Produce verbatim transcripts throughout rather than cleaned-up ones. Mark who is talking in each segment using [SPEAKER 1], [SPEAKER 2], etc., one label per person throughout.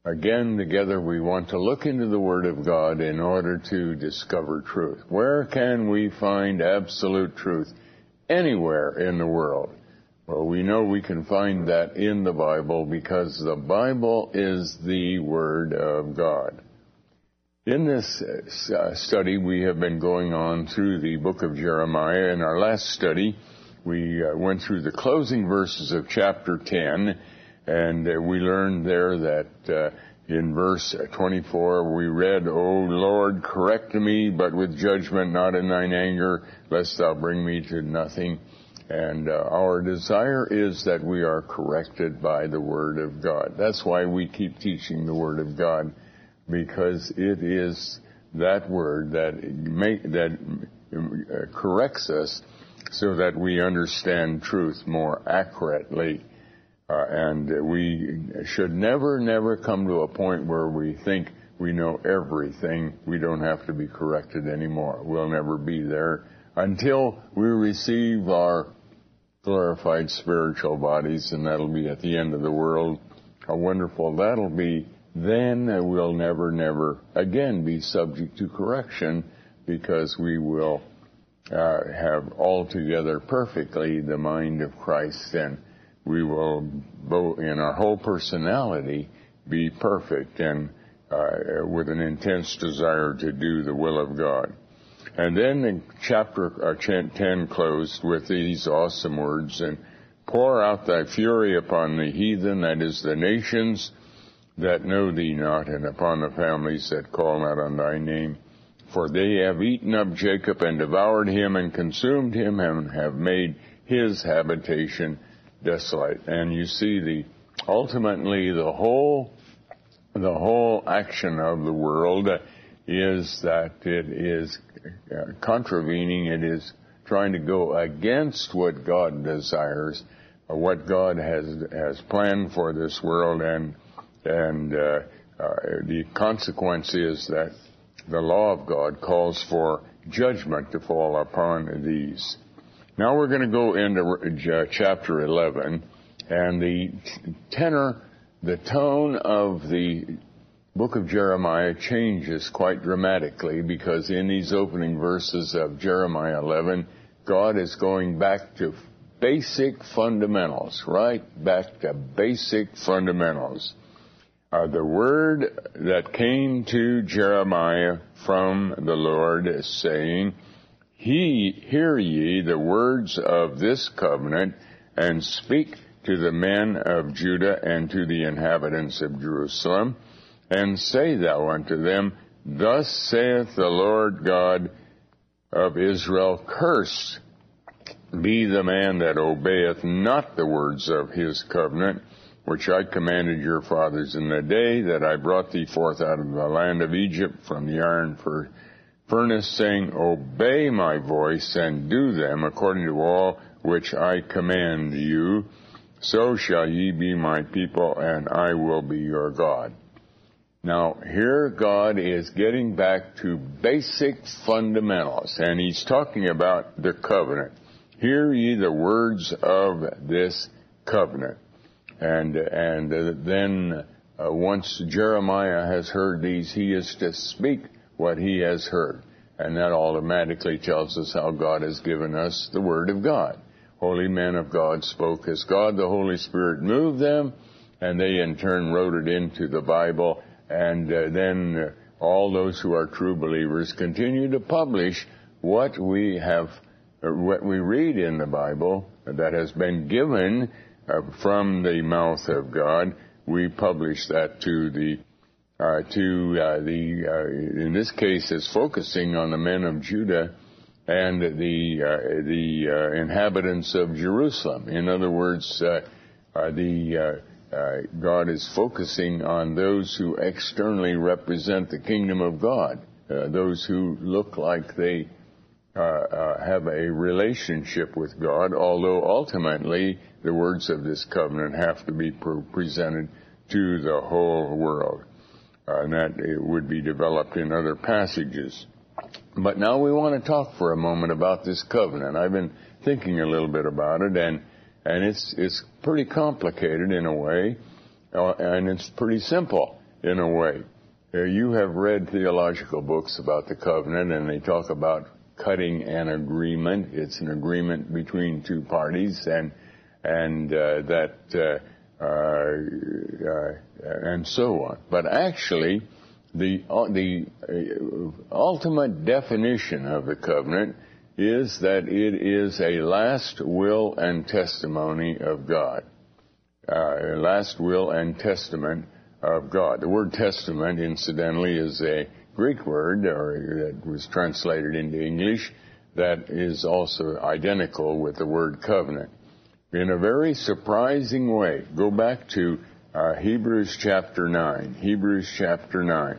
[SPEAKER 1] Again, together we want to look into the Word of God in order to discover truth. Where can we find absolute truth? Anywhere in the world. Well, we know we can find that in the Bible because the Bible is the Word of God. In this uh, study, we have been going on through the book of Jeremiah. In our last study, we uh, went through the closing verses of chapter ten. And uh, we learned there that uh, in verse twenty-four we read, O Lord, correct me, but with judgment, not in thine anger, lest thou bring me to nothing. And uh, our desire is that we are corrected by the Word of God. That's why we keep teaching the Word of God, because it is that Word that make, that uh, corrects us so that we understand truth more accurately. Uh, and we should never, never come to a point where we think we know everything. We don't have to be corrected anymore. We'll never be there until we receive our glorified spiritual bodies, and that'll be at the end of the world. How wonderful that'll be. Then we'll never, never again be subject to correction, because we will uh, have altogether perfectly the mind of Christ, and we will, both in our whole personality, be perfect and uh, with an intense desire to do the will of God. And then in chapter uh, ten closed with these awesome words, and pour out thy fury upon the heathen, that is, the nations that know thee not, and upon the families that call not on thy name. For they have eaten up Jacob and devoured him and consumed him, and have made his habitation desolate. And you see, the ultimately the whole the whole action of the world is that it is uh, contravening, it is trying to go against what God desires, uh, what God has has planned for this world, and and uh, uh, the consequence is that the law of God calls for judgment to fall upon these. Now we're going to go into chapter eleven, and the tenor, the tone of the book of Jeremiah changes quite dramatically, because in these opening verses of Jeremiah eleven, God is going back to basic fundamentals, right? Back to basic fundamentals. Uh, the word that came to Jeremiah from the Lord is saying, He, hear ye the words of this covenant, and speak to the men of Judah and to the inhabitants of Jerusalem, and say thou unto them, Thus saith the Lord God of Israel, Cursed be the man that obeyeth not the words of his covenant, which I commanded your fathers in the day that I brought thee forth out of the land of Egypt from the iron furnace, saying, Obey my voice, and do them according to all which I command you. So shall ye be my people, and I will be your God. Now, here God is getting back to basic fundamentals, and he's talking about the covenant. Hear ye the words of this covenant. And and uh, then uh, once Jeremiah has heard these, he is to speak what he has heard. And that automatically tells us how God has given us the Word of God. Holy men of God spoke as God, the Holy Spirit moved them, and they in turn wrote it into the Bible. And uh, then uh, all those who are true believers continue to publish what we have, uh, what we read in the Bible that has been given Uh, from the mouth of God. We publish that to the, uh, to uh, the, uh, in this case, is focusing on the men of Judah and the uh, the uh, inhabitants of Jerusalem. In other words, uh, uh, the uh, uh, God is focusing on those who externally represent the kingdom of God, uh, those who look like they Uh, uh, have a relationship with God, although ultimately the words of this covenant have to be pre- presented to the whole world. Uh, and that it would be developed in other passages. But now we want to talk for a moment about this covenant. I've been thinking a little bit about it, and and it's it's pretty complicated in a way, uh, and it's pretty simple. in a way. Uh, you have read theological books about the covenant, and they talk about cutting an agreement. It's an agreement between two parties, and and uh, that uh, uh, uh, and so on. But actually, the uh, the uh, ultimate definition of the covenant is that it is a last will and testimony of God. Uh, last will and testament of God. The word testament, incidentally, is a Greek word, or that was translated into English, that is also identical with the word covenant. In a very surprising way, go back to uh, Hebrews chapter nine. Hebrews chapter nine.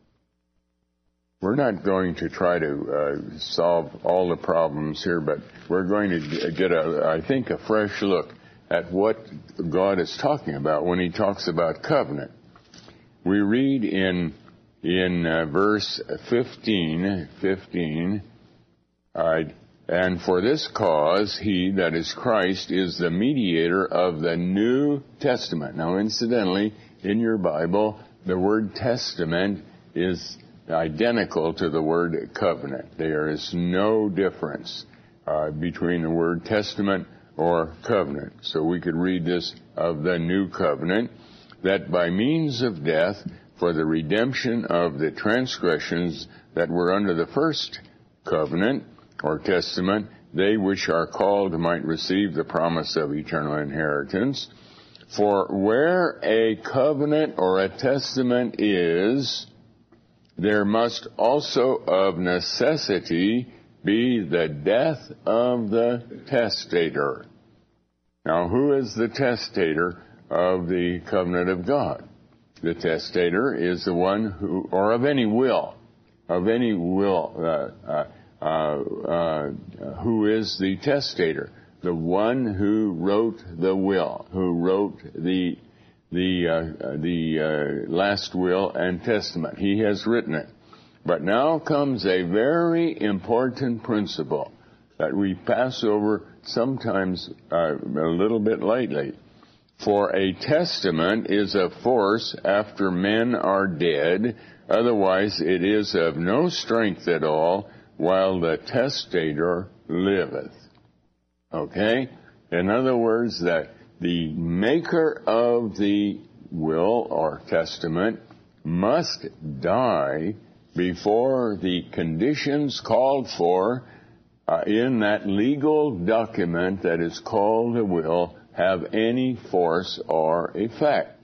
[SPEAKER 1] We're not going to try to uh, solve all the problems here, but we're going to get, a, I think, a fresh look at what God is talking about when he talks about covenant. We read in in uh, verse fifteen, fifteen, uh, and for this cause he, that is Christ, is the mediator of the New Testament. Now, incidentally, in your Bible, the word testament is identical to the word covenant. There is no difference uh, between the word testament or covenant. So we could read this of the new covenant, that by means of death, for the redemption of the transgressions that were under the first covenant or testament, they which are called might receive the promise of eternal inheritance. For where a covenant or a testament is, there must also of necessity be the death of the testator. Now, who is the testator of the covenant of God? The testator is the one who, or of any will, of any will, uh, uh, uh, uh, who is the testator? The one who wrote the will, who wrote the the uh, the uh, last will and testament. He has written it. But now comes a very important principle that we pass over sometimes uh, a little bit lightly. For a testament is of force after men are dead, otherwise it is of no strength at all while the testator liveth. Okay? In other words, that the maker of the will or testament must die before the conditions called for uh, in that legal document that is called a will have any force or effect.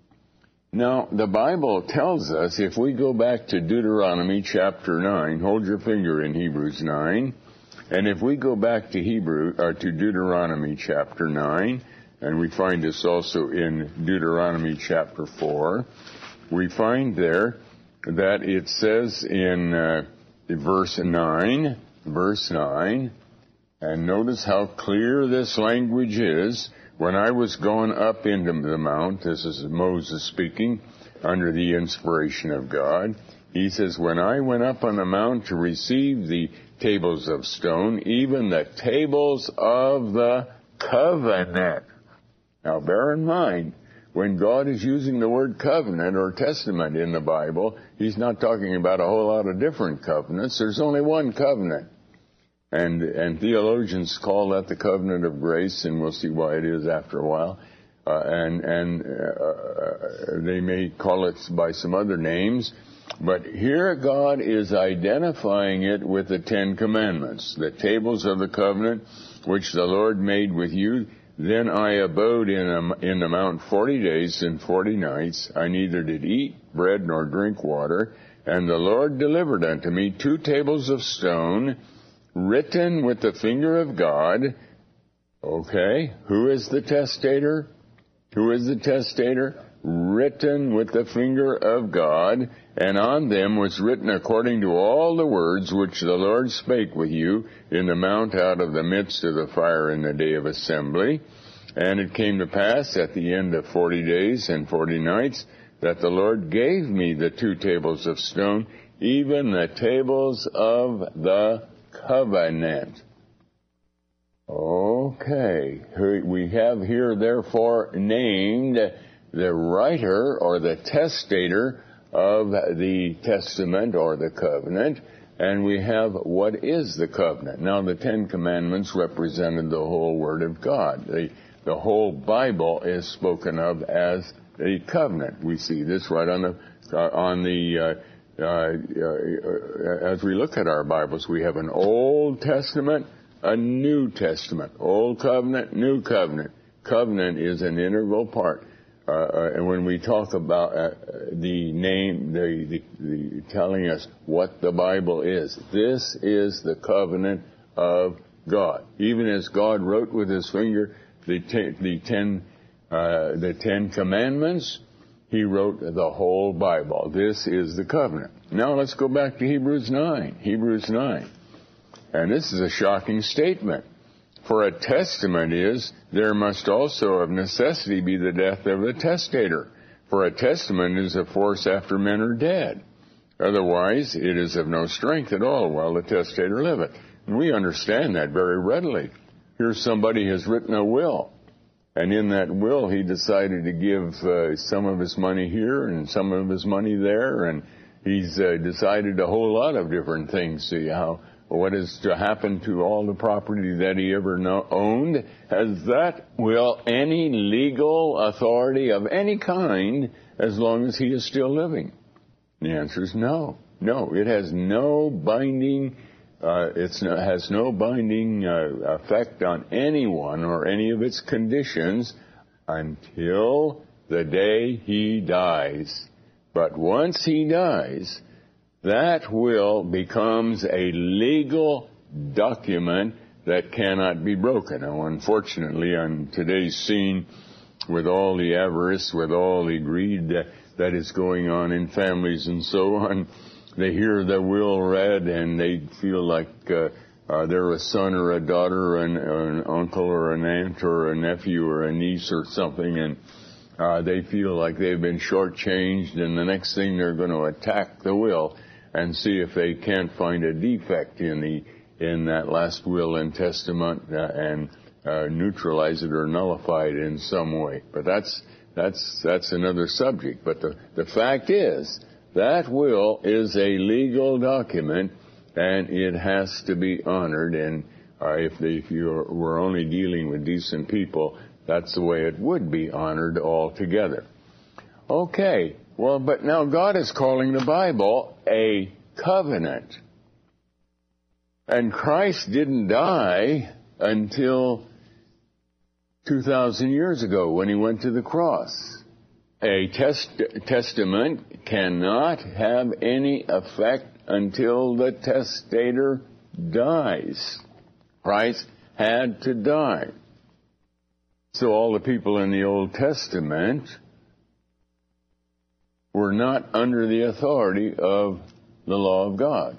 [SPEAKER 1] Now, the Bible tells us, if we go back to Deuteronomy chapter nine, hold your finger in Hebrews nine, and if we go back to Hebrew or to Deuteronomy chapter nine, and we find this also in Deuteronomy chapter four, we find there that it says in uh, verse nine, verse nine, and notice how clear this language is. When I was going up into the mount, this is Moses speaking under the inspiration of God, he says, when I went up on the mount to receive the tables of stone, even the tables of the covenant. Now bear in mind, when God is using the word covenant or testament in the Bible, he's not talking about a whole lot of different covenants. There's only one covenant. And and theologians call that the covenant of grace, and we'll see why it is after a while. Uh, and and uh, they may call it by some other names. But here God is identifying it with the Ten Commandments, the tables of the covenant, which the Lord made with you. Then I abode in, a, in the mount forty days and forty nights. I neither did eat bread nor drink water. And the Lord delivered unto me two tables of stone, written with the finger of God. Okay, who is the testator? Who is the testator? Written with the finger of God, and on them was written according to all the words which the Lord spake with you in the mount out of the midst of the fire in the day of assembly. And it came to pass at the end of forty days and forty nights that the Lord gave me the two tables of stone, even the tables of the covenant. Okay, we have here therefore named the writer or the testator of the testament or the covenant, and we have what is the covenant. Now, the Ten Commandments represented the whole Word of God. The, the whole Bible is spoken of as a covenant. We see this right on the uh, on the uh, uh, uh, as we look at our Bibles. We have an Old Testament, a New Testament. Old Covenant, New Covenant. Covenant is an integral part. Uh, uh, and when we talk about uh, the name, the, the, the telling us what the Bible is, this is the covenant of God. Even as God wrote with His finger the ten, the ten, uh, the Ten Commandments, He wrote the whole Bible. This is the covenant. Now let's go back to Hebrews nine. Hebrews nine, and this is a shocking statement. For a testament is, there must also of necessity be the death of the testator. For a testament is a force after men are dead. Otherwise, it is of no strength at all while the testator liveth. And we understand that very readily. Here somebody has written a will, and in that will he decided to give uh, some of his money here and some of his money there, and he's uh, decided a whole lot of different things. See how what is to happen to all the property that he ever know, owned? Has that will any legal authority of any kind as long as he is still living? The answer is no. No, it has no binding, uh, it's no, has no binding uh, effect on anyone or any of its conditions until the day he dies. But once he dies, that will becomes a legal document that cannot be broken. Now, unfortunately, on today's scene, with all the avarice, with all the greed that, that is going on in families and so on, they hear the will read and they feel like uh, uh, they're a son or a daughter, or an, or an uncle or an aunt or a nephew or a niece or something, and uh, they feel like they've been shortchanged, and the next thing they're going to attack the will and see if they can't find a defect in the in that last will and testament uh, and uh, neutralize it or nullify it in some way. But that's that's that's another subject. But the the fact is that will is a legal document, and it has to be honored. And uh, if they, if you were only dealing with decent people, that's the way it would be honored altogether. Okay. Well, but now God is calling the Bible a covenant. And Christ didn't die until two thousand years ago when he went to the cross. A test- testament cannot have any effect until the testator dies. Christ had to die. So all the people in the Old Testament were not under the authority of the law of God.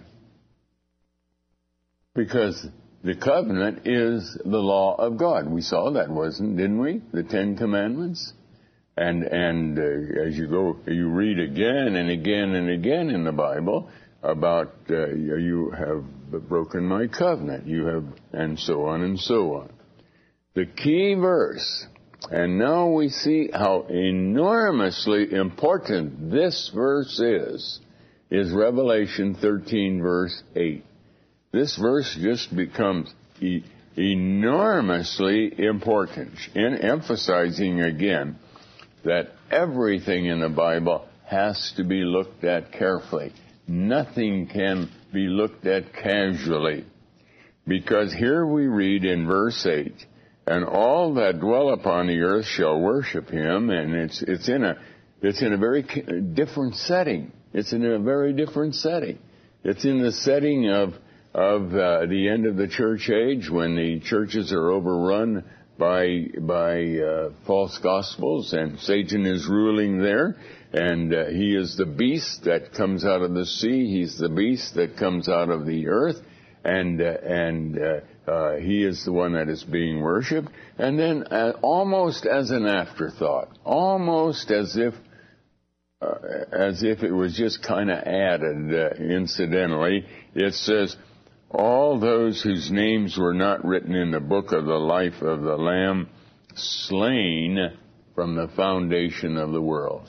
[SPEAKER 1] Because the covenant is the law of God. We saw that, wasn't, didn't we? The Ten Commandments. And and uh, as you go, you read again and again and again in the Bible about uh, you have broken my covenant, you have, and so on and so on. The key verse. And now we see how enormously important this verse is, is Revelation thirteen, verse eight. This verse just becomes e- enormously important, in emphasizing again that everything in the Bible has to be looked at carefully. Nothing can be looked at casually. Because here we read in verse eight, and all that dwell upon the earth shall worship him, and it's it's in a it's in a very different setting. It's in a very different setting. It's in the setting of of uh, the end of the church age, when the churches are overrun by by uh, false gospels, and Satan is ruling there, and uh, he is the beast that comes out of the sea. He's the beast that comes out of the earth, and uh, and uh, uh, he is the one that is being worshipped. And then, uh, almost as an afterthought, almost as if uh, as if it was just kind of added uh, incidentally, it says, all those whose names were not written in the book of the life of the Lamb slain from the foundation of the world.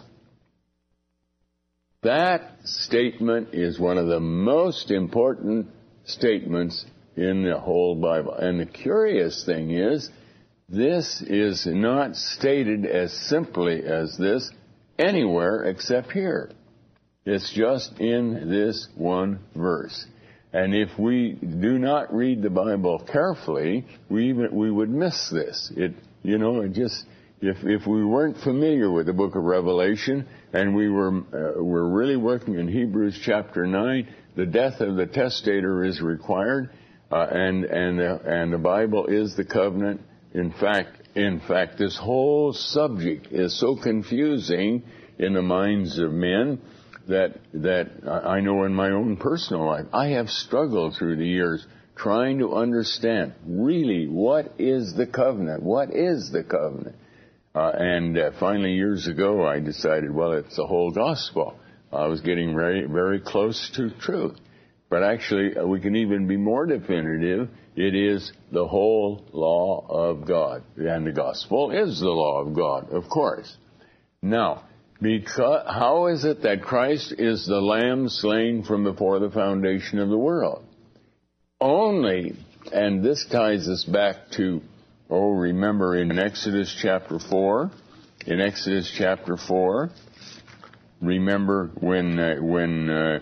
[SPEAKER 1] That statement is one of the most important statements in the whole Bible. And the curious thing is, this is not stated as simply as this anywhere except here. It's just in this one verse. And if we do not read the Bible carefully, we even, we would miss this. It, you know, it just, if, if we weren't familiar with the book of Revelation and we were, uh, were really working in Hebrews chapter nine, the death of the testator is required, uh, and, and, the, and the Bible is the covenant. In fact, in fact, this whole subject is so confusing in the minds of men that that I know in my own personal life, I have struggled through the years trying to understand really what is the covenant, what is the covenant, uh, and uh, finally years ago I decided, well, it's the whole gospel. I was getting very very close to truth, but actually uh, we can even be more definitive. It is the whole law of God. And the gospel is the law of God, of course. Now, because, how is it that Christ is the Lamb slain from before the foundation of the world? Only, and this ties us back to, oh, remember in Exodus chapter four, in Exodus chapter four, remember when, uh, when, uh,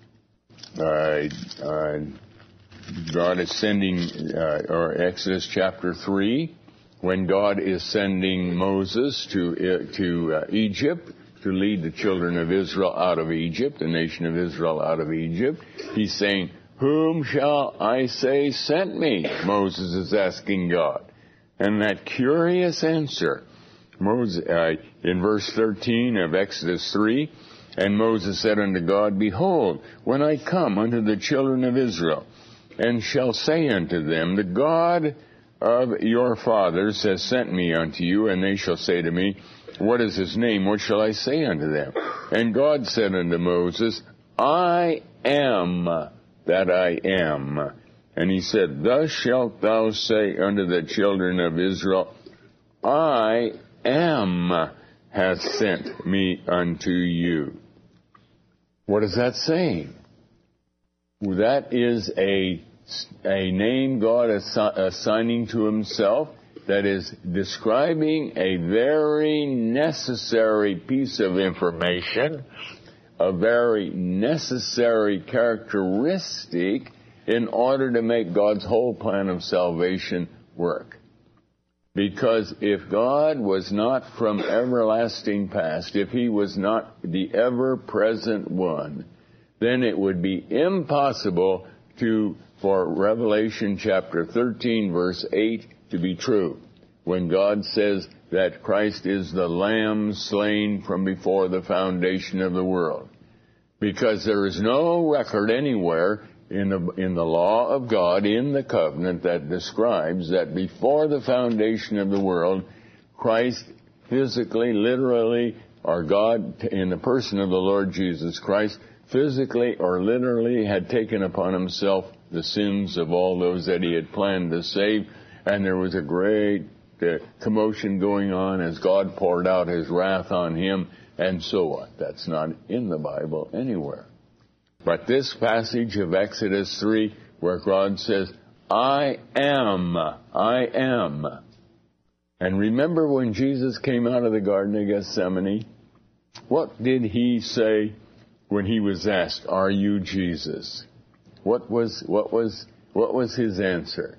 [SPEAKER 1] uh, uh, God is sending, uh, or Exodus chapter three, when God is sending Moses to uh, to uh, Egypt to lead the children of Israel out of Egypt, the nation of Israel out of Egypt, he's saying, "Whom shall I say sent me?" Moses is asking God. And that curious answer, Moses, uh, in verse thirteen of Exodus three, and Moses said unto God, "Behold, when I come unto the children of Israel, and shall say unto them, the God of your fathers has sent me unto you, and they shall say to me, what is his name? What shall I say unto them? And God said unto Moses, I am that I am. And he said, thus shalt thou say unto the children of Israel, I am hath sent me unto you. What is that saying? That is a, a name God is assigning to himself that is describing a very necessary piece of information, a very necessary characteristic in order to make God's whole plan of salvation work. Because if God was not from everlasting past, if he was not the ever-present one, then it would be impossible to, for Revelation chapter thirteen, verse eight, to be true, when God says that Christ is the Lamb slain from before the foundation of the world. Because there is no record anywhere in the, in the law of God, in the covenant, that describes that before the foundation of the world, Christ physically, literally, or God in the person of the Lord Jesus Christ, physically or literally had taken upon himself the sins of all those that he had planned to save. And there was a great uh, commotion going on as God poured out his wrath on him, and so on. That's not in the Bible anywhere. But this passage of Exodus three, where God says, I am, I am. And remember when Jesus came out of the Garden of Gethsemane? What did he say when he was asked, are you Jesus? What was, what was, what was his answer?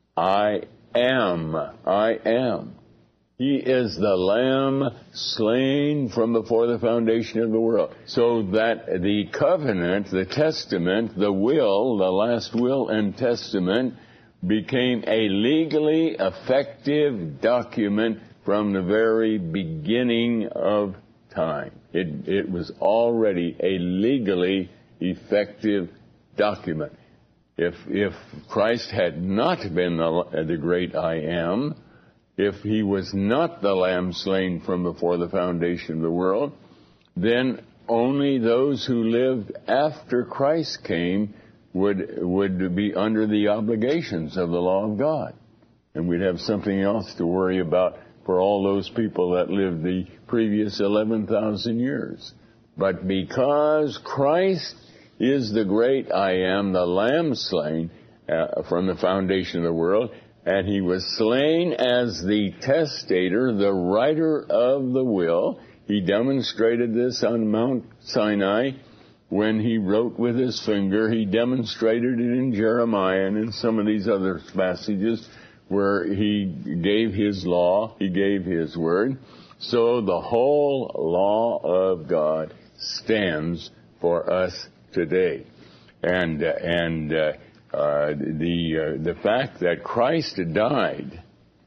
[SPEAKER 1] I am, I am. He is the Lamb slain from before the foundation of the world. So that the covenant, the testament, the will, the last will and testament became a legally effective document from the very beginning of time. It, it was already a legally effective document. If, if Christ had not been the, the great I am, if he was not the Lamb slain from before the foundation of the world, then only those who lived after Christ came would, would be under the obligations of the law of God. And we'd have something else to worry about for all those people that lived the previous eleven thousand years. But because Christ is the great I am, the Lamb slain uh, from the foundation of the world, and he was slain as the testator, the writer of the will. He demonstrated this on Mount Sinai when he wrote with his finger. He demonstrated it in Jeremiah and in some of these other passages where he gave his law, he gave his word. So the whole law of God stands for us today. And, uh, and, uh, uh, the, uh, the fact that Christ died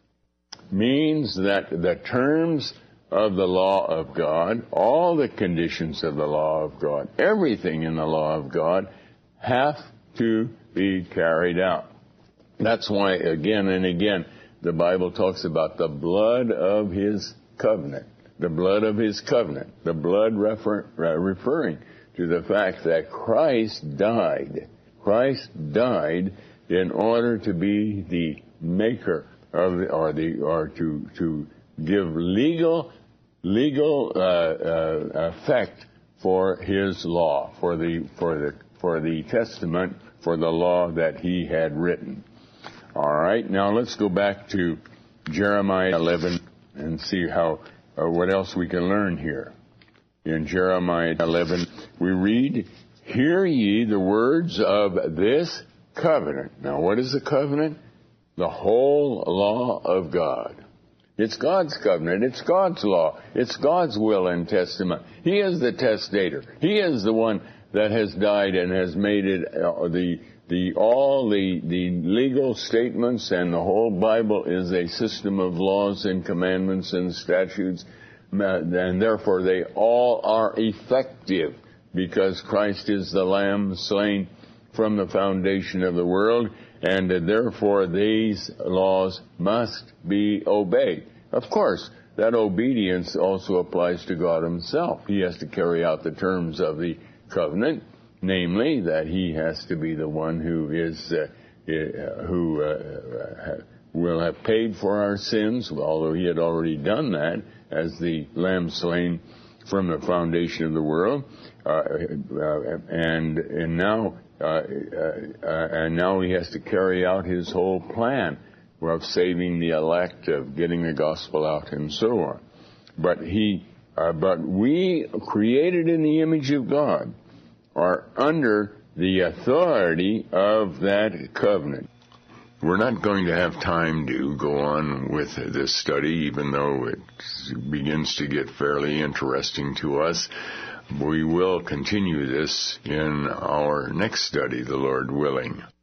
[SPEAKER 1] means that the terms of the law of God, all the conditions of the law of God, everything in the law of God have to be carried out. That's why again and again the Bible talks about the blood of his covenant. The blood of his covenant. The blood refer, uh, referring to the fact that Christ died. Christ died in order to be the maker of the, or the, or to, to give legal, legal, uh, uh, effect for his law, for the, for the, for the testament, for the law that he had written. All right. Now let's go back to Jeremiah eleven and see how, uh, what else we can learn here. In Jeremiah eleven, we read, "Hear ye the words of this covenant." Now, what is the covenant? The whole law of God. It's God's covenant. It's God's law. It's God's will and testament. He is the testator. He is the one that has died and has made it uh, the the all the the legal statements, and the whole Bible is a system of laws and commandments and statutes, and therefore they all are effective because Christ is the Lamb slain from the foundation of the world, and therefore these laws must be obeyed. Of course, that obedience also applies to God himself. He has to carry out the terms of the covenant, namely that he has to be the one who is uh, uh, who uh, will have paid for our sins, although he had already done that as the Lamb slain from the foundation of the world, uh, uh, and and now uh, uh, uh, and now he has to carry out his whole plan of saving the elect, of getting the gospel out, and so on. But he, uh, but we, created in the image of God, are under the authority of that covenant. We're not going to have time to go on with this study, even though it begins to get fairly interesting to us. We will continue this in our next study, the Lord willing.